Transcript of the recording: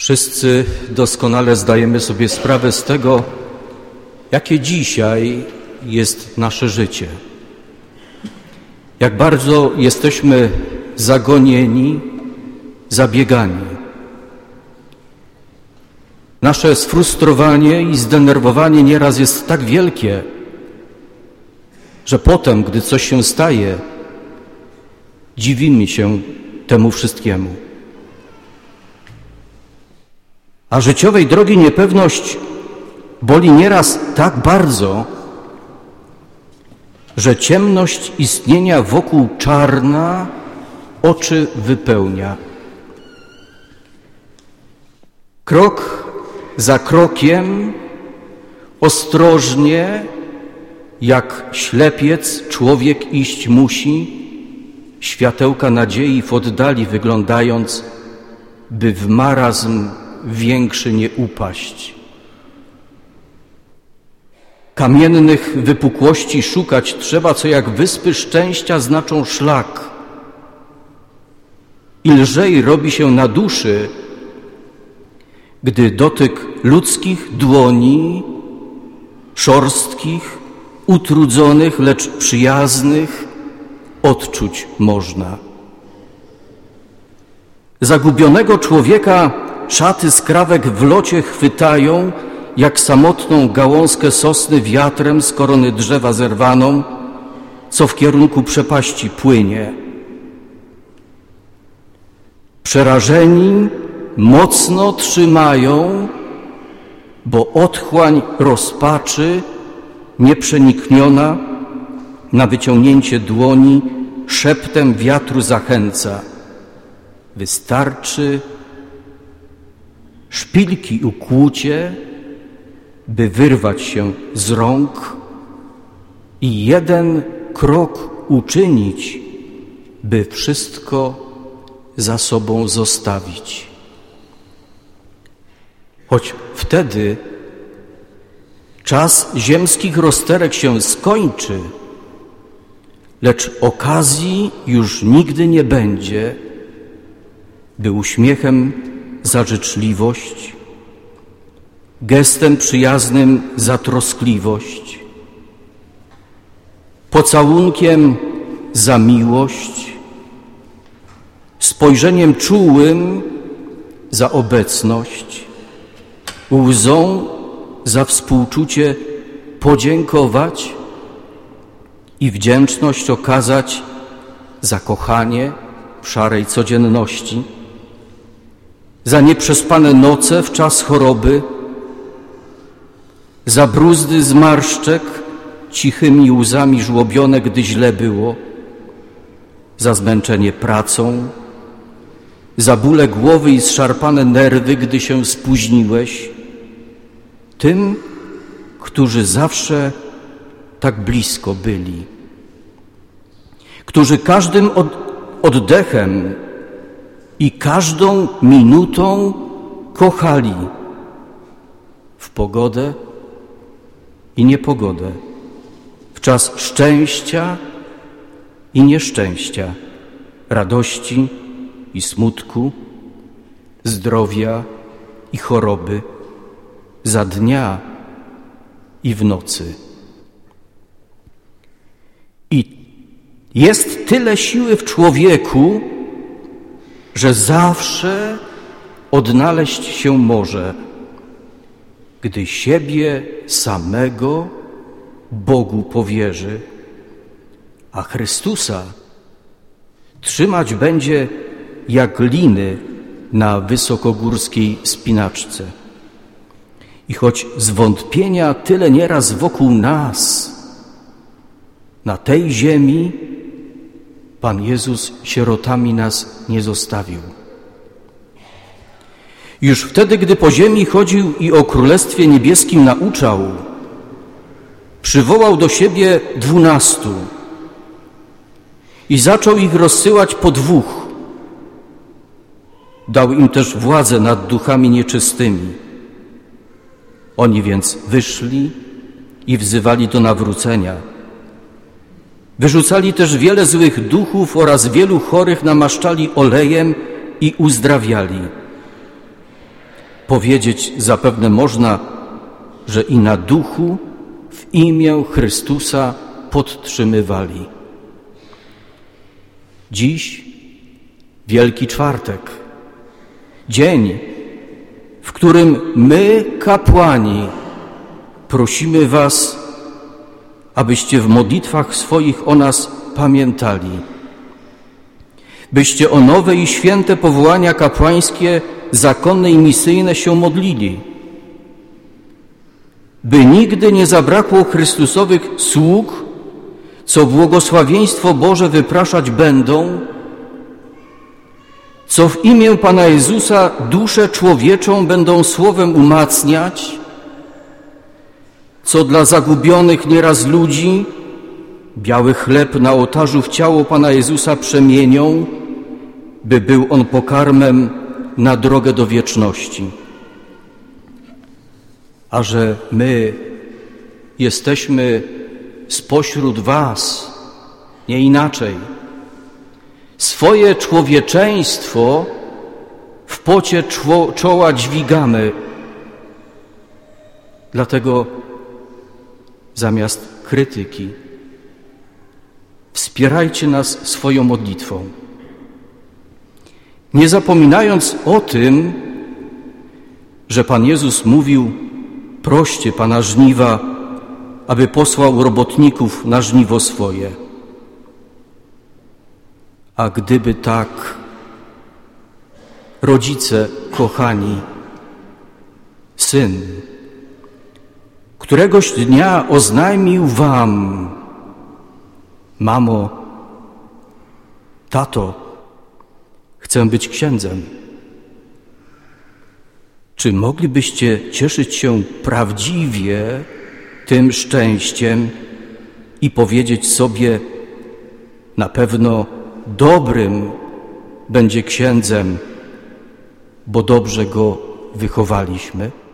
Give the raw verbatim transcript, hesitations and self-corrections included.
Wszyscy doskonale zdajemy sobie sprawę z tego, jakie dzisiaj jest nasze życie. Jak bardzo jesteśmy zagonieni, zabiegani. Nasze sfrustrowanie i zdenerwowanie nieraz jest tak wielkie, że potem, gdy coś się staje, dziwimy się temu wszystkiemu. A życiowej drogi niepewność boli nieraz tak bardzo, że ciemność istnienia wokół czarna oczy wypełnia. Krok za krokiem, ostrożnie, jak ślepiec człowiek iść musi, światełka nadziei w oddali wyglądając, by w marazm większy nie upaść. Kamiennych wypukłości szukać trzeba, co jak wyspy szczęścia znaczą szlak. I lżej robi się na duszy, gdy dotyk ludzkich dłoni, szorstkich, utrudzonych, lecz przyjaznych, odczuć można. Zagubionego człowieka szaty skrawek w locie chwytają, jak samotną gałązkę sosny wiatrem z korony drzewa zerwaną, co w kierunku przepaści płynie. Przerażeni mocno trzymają, bo otchłań rozpaczy, nieprzenikniona, na wyciągnięcie dłoni szeptem wiatru zachęca. Wystarczy szpilki ukłucie, by wyrwać się z rąk i jeden krok uczynić, by wszystko za sobą zostawić. Choć wtedy czas ziemskich rozterek się skończy, lecz okazji już nigdy nie będzie, by uśmiechem za życzliwość, gestem przyjaznym za troskliwość, pocałunkiem za miłość, spojrzeniem czułym za obecność, łzą za współczucie podziękować i wdzięczność okazać za kochanie w szarej codzienności, za nieprzespane noce w czas choroby, za bruzdy zmarszczek cichymi łzami żłobione, gdy źle było, za zmęczenie pracą, za bóle głowy i zszarpane nerwy, gdy się spóźniłeś, tym, którzy zawsze tak blisko byli, którzy każdym oddechem i każdą minutą kochali w pogodę i niepogodę, w czas szczęścia i nieszczęścia, radości i smutku, zdrowia i choroby, za dnia i w nocy. I jest tyle siły w człowieku, że zawsze odnaleźć się może, gdy siebie samego Bogu powierzy, a Chrystusa trzymać będzie jak liny na wysokogórskiej spinaczce. I choć zwątpienia tyle nieraz wokół nas, na tej ziemi Pan Jezus sierotami nas nie zostawił. Już wtedy, gdy po ziemi chodził i o Królestwie Niebieskim nauczał, przywołał do siebie dwunastu i zaczął ich rozsyłać po dwóch. Dał im też władzę nad duchami nieczystymi. Oni więc wyszli i wzywali do nawrócenia. Wyrzucali też wiele złych duchów oraz wielu chorych namaszczali olejem i uzdrawiali. powiedzieć zapewne można, że i na duchu w imię Chrystusa podtrzymywali. Dziś Wielki Czwartek, dzień, w którym my, kapłani, prosimy was, abyście w modlitwach swoich o nas pamiętali, byście o nowe i święte powołania kapłańskie, zakonne i misyjne się modlili, by nigdy nie zabrakło Chrystusowych sług, co błogosławieństwo Boże wypraszać będą, co w imię Pana Jezusa duszę człowieczą będą słowem umacniać, co dla zagubionych nieraz ludzi biały chleb na ołtarzu w ciało Pana Jezusa przemienią, by był on pokarmem na drogę do wieczności. A że my jesteśmy spośród was, nie inaczej, swoje człowieczeństwo w pocie czoła dźwigamy. Dlatego zamiast krytyki wspierajcie nas swoją modlitwą. Nie zapominając o tym, że Pan Jezus mówił: proście Pana żniwa, aby posłał robotników na żniwo swoje. A gdyby tak, rodzice kochani, syn któregoś dnia oznajmił wam: mamo, tato, chcę być księdzem. Czy moglibyście cieszyć się prawdziwie tym szczęściem i powiedzieć sobie: na pewno dobrym będzie księdzem, bo dobrze go wychowaliśmy?